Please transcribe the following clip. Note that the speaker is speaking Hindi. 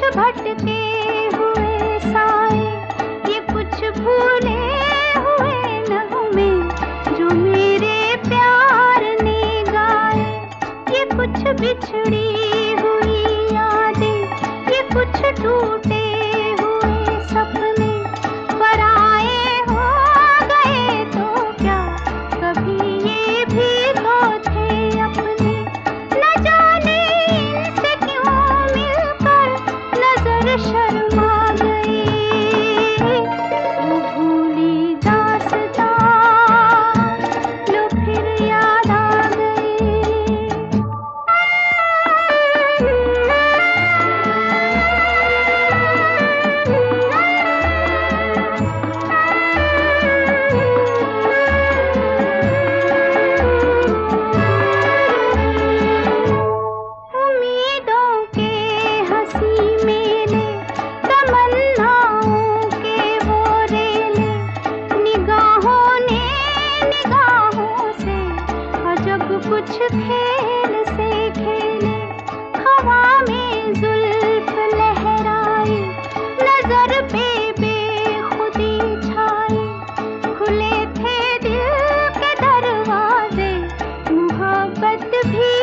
भटके हुए साए, ये कुछ भूले हुए नगमे जो मेरे प्यार ने गाए। ये कुछ बिछड़ी हुई यादें, ये कुछ टूटे हुए सपने, पराए हो गए तो क्या कभी ये भी तो थे अपने। न जाने इनसे क्यों मिलकर नजर शर्मा गई, वो भूली दास्तां लो फिर याद आ गई। उम्मीदों के हंसी मेले, तमन्नाओं के वो रेले, निगाहों ने निगाहों से अजब कुछ खेल से खेले। हवा में जुल्फ लहराई, नजर पे बेखुदी छाई, खुले थे दिल के दरवाजे, मोहब्बत भी